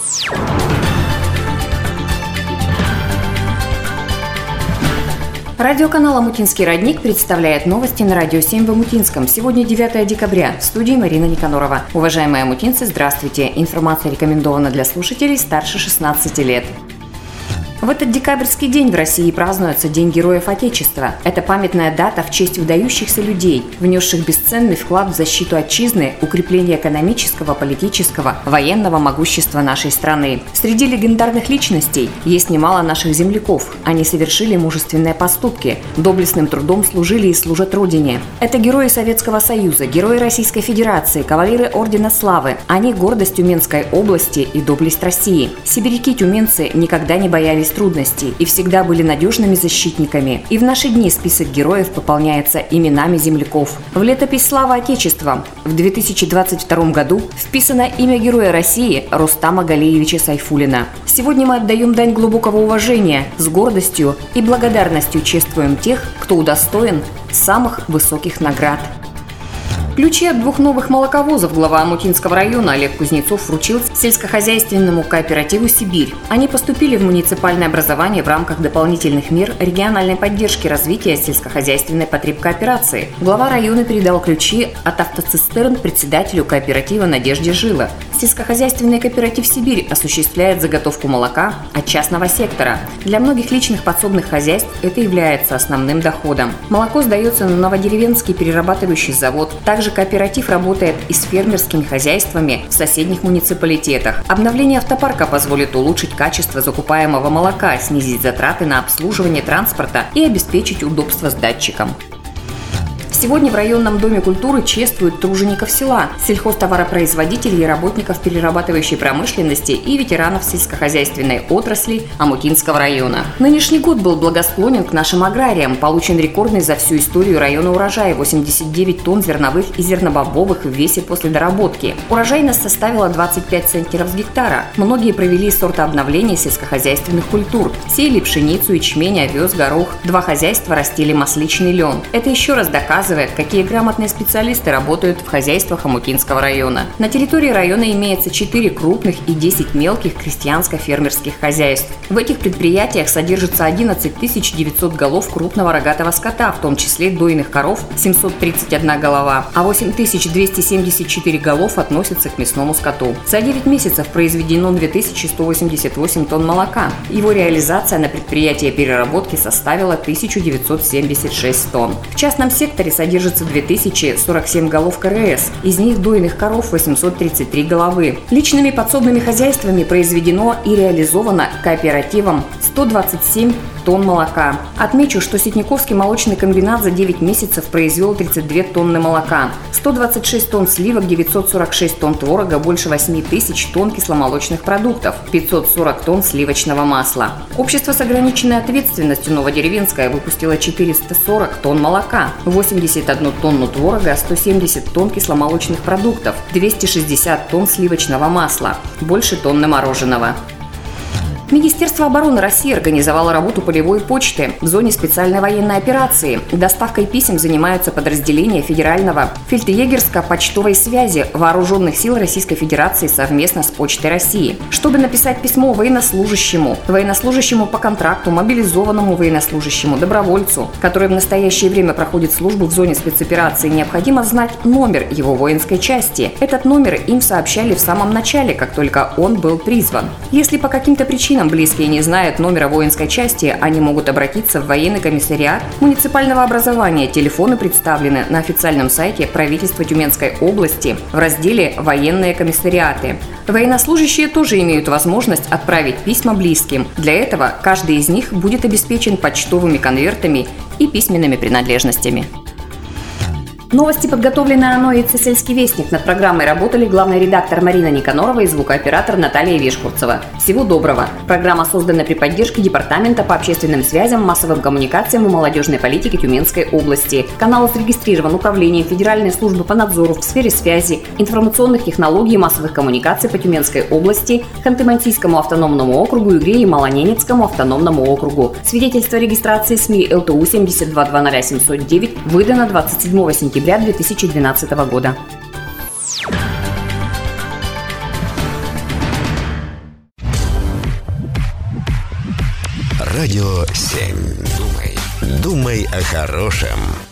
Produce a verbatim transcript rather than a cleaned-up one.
Радиоканал «Омутинский родник» представляет новости на Радио семь в Омутинском. Сегодня девятое декабря. В студии Марина Никонорова. Уважаемые омутинцы, здравствуйте. Информация рекомендована для слушателей старше шестнадцати лет. В этот декабрьский день в России празднуется День Героев Отечества. Это памятная дата в честь выдающихся людей, внесших бесценный вклад в защиту отчизны, укрепление экономического, политического, военного могущества нашей страны. Среди легендарных личностей есть немало наших земляков. Они совершили мужественные поступки, доблестным трудом служили и служат Родине. Это герои Советского Союза, герои Российской Федерации, кавалеры Ордена Славы. Они – гордость Тюменской области и доблесть России. Сибиряки-тюменцы никогда не боялись трудностей и всегда были надежными защитниками. И в наши дни список героев пополняется именами земляков. В летопись «Слава Отечества» в две тысячи двадцать втором году вписано имя героя России Рустама Галиевича Сайфуллина. Сегодня мы отдаем дань глубокого уважения, с гордостью и благодарностью чествуем тех, кто удостоен самых высоких наград. Ключи от двух новых молоковозов глава Омутинского района Олег Кузнецов вручил сельскохозяйственному кооперативу «Сибирь». Они поступили в муниципальное образование в рамках дополнительных мер региональной поддержки развития сельскохозяйственной потребкооперации. Глава района передал ключи от автоцистерн председателю кооператива Надежде Жила. Сельскохозяйственный кооператив «Сибирь» осуществляет заготовку молока от частного сектора. Для многих личных подсобных хозяйств это является основным доходом. Молоко сдается на Новодеревенский перерабатывающий завод. Также кооператив работает и с фермерскими хозяйствами в соседних муниципалитетах. Обновление автопарка позволит улучшить качество закупаемого молока, снизить затраты на обслуживание транспорта и обеспечить удобство с датчиком. Сегодня в районном доме культуры чествуют тружеников села, сельхозтоваропроизводителей и работников перерабатывающей промышленности и ветеранов сельскохозяйственной отрасли Омутинского района. Нынешний год был благосклонен к нашим аграриям. Получен рекордный за всю историю района урожай – восемьдесят девять тонн зерновых и зернобобовых в весе после доработки. Урожайность составила двадцать пять центнеров с гектара. Многие провели сортообновление сельскохозяйственных культур. Сеяли пшеницу, ячмень, овес, горох. Два хозяйства растили масличный лен. Это еще раз доказывает, какие грамотные специалисты работают в хозяйствах Омутинского района. На территории района имеется четыре крупных и десять мелких крестьянско-фермерских хозяйств. В этих предприятиях содержится одиннадцать тысяч девятьсот голов крупного рогатого скота, в том числе дойных коров семьсот тридцать одна голова, а восемь тысяч двести семьдесят четыре голов относятся к мясному скоту. За девять месяцев произведено две тысячи сто восемьдесят восемь тонн молока. Его реализация на предприятии переработки составила тысячу девятьсот семьдесят шесть тонн. В частном секторе содержится две тысячи сорок семь голов ка эр эс, из них дойных коров восемьсот тридцать три головы. Личными подсобными хозяйствами произведено и реализовано кооперативом сто двадцать семь тонн молока. Отмечу, что Ситниковский молочный комбинат за девять месяцев произвел тридцать две тонны молока, сто двадцать шесть тонн сливок, девятьсот сорок шесть тонн творога, больше восемь тысяч тонн кисломолочных продуктов, пятьсот сорок тонн сливочного масла. Общество с ограниченной ответственностью Новодеревенское выпустило четыреста сорок тонн молока, восемьдесят одну тонну творога, сто семьдесят тонн кисломолочных продуктов, двести шестьдесят тонн сливочного масла, больше тонны мороженого. Министерство обороны России организовало работу полевой почты в зоне специальной военной операции. Доставкой писем занимаются подразделения Федерального фельдъегерско-почтовой связи Вооруженных сил Российской Федерации совместно с Почтой России. Чтобы написать письмо военнослужащему, военнослужащему по контракту, мобилизованному военнослужащему, добровольцу, который в настоящее время проходит службу в зоне спецоперации, необходимо знать номер его воинской части. Этот номер им сообщали в самом начале, как только он был призван. Если по каким-то причинам близкие не знают номера воинской части, они могут обратиться в военный комиссариат муниципального образования. Телефоны представлены на официальном сайте правительства Тюменской области в разделе «Военные комиссариаты». Военнослужащие тоже имеют возможность отправить письма близким. Для этого каждый из них будет обеспечен почтовыми конвертами и письменными принадлежностями. Новости подготовлены ОНО «Сельский вестник». Над программой работали главный редактор Марина Никонорова и звукооператор Наталья Вишкурцева. Всего доброго. Программа создана при поддержке Департамента по общественным связям, массовым коммуникациям и молодежной политике Тюменской области. Канал зарегистрирован Управлением Федеральной службы по надзору в сфере связи, информационных технологий и массовых коммуникаций по Тюменской области, Ханты-Мансийскому автономному округу, Игре и Малоненецкому автономному округу. Свидетельство о регистрации СМИ эл тэ у семь два два ноль семь ноль девять выдано двадцать седьмого сентября две тысячи двенадцатого года. Радио семь. Думай, думай о хорошем.